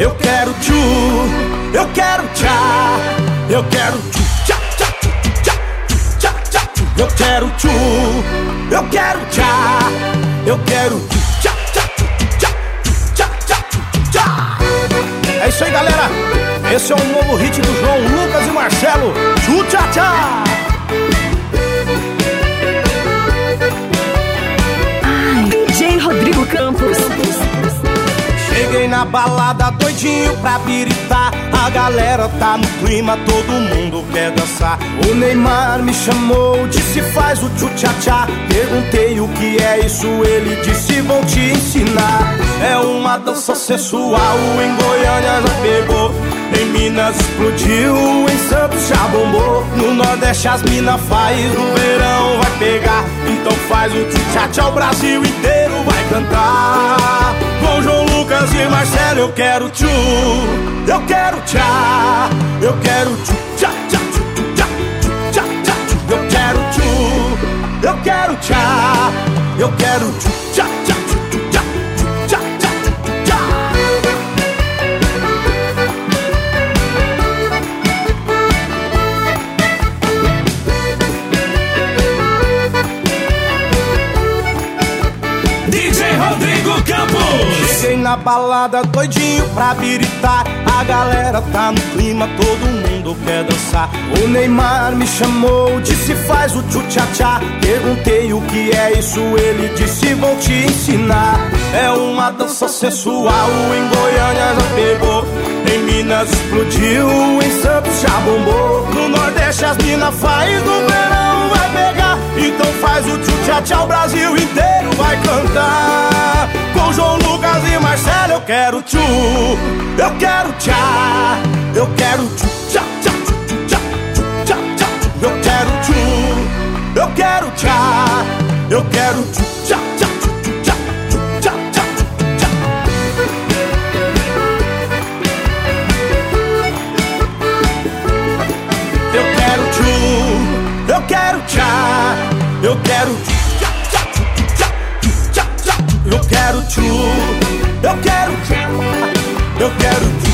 eu quero tchu, eu quero tchá, eu quero tchu, tchá, tchá, tchá, tchá, tchá, tchá, eu quero tchu, eu quero tchá, eu quero tchu, tchá, tchá, tchá, tchá, tchá, tchá. É isso aí, galera. Esse é um novo hit do João Lucas e Marcelo, tchu, tchá, tchá. DJ Rodrigo Campos. Cheguei na balada doidinho pra biritar. A galera tá no clima, todo mundo quer dançar. O Neymar me chamou, disse faz o tchu-tchá-tchá. Perguntei o que é isso, ele disse vou te ensinar. É uma dança sensual, em Goiânia já pegou, em Minas explodiu, em Santos já bombou. No Nordeste as mina faz, no verão vai pegar. Então faz o tchu-tchá-tchá, o Brasil inteiro vai cantar. Com João Lucas e Marcelo eu quero tchu, eu quero tchá, eu quero tchu, tchá, tchá, tchu, tchá, tchá, tchá, tchu. Eu quero tchu, eu quero tchá, eu quero tchu, tchá, tchá, tchu, tchá, tchá, tchá, tchá. DJ Rodrigo Campos. Cheguei na balada doidinho pra biritar. A galera tá no clima, todo mundo quer dançar. O Neymar me chamou, disse faz o tchu-tchá-tchá. Perguntei o que é isso, ele disse vou te ensinar. É uma dança sensual, em Goiânia já pegou, em Minas explodiu, em Santos já bombou. No Nordeste as mina faz, no verão vai pegar. Então faz o tchu-tchá-tchá, o Brasil inteiro vai cantar. Com João Lucas e Marcelo eu quero tchu, eu quero tchá, eu quero tchu, tchá, tchá, tchu, tchá, tchu, tchá, tchá, tchu. Eu quero tchu, eu quero tchá, eu quero tchu, tchá, tchá, tchu, tchá, tchu, tchá, tchá, tchu, tchá. Eu quero tchu, eu quero tchá, eu quero tchu, tchá, tchá, tchu, tchá, tchá, tchá, tchu. Eu quero tchu, eu quero tchá, eu quero tchu.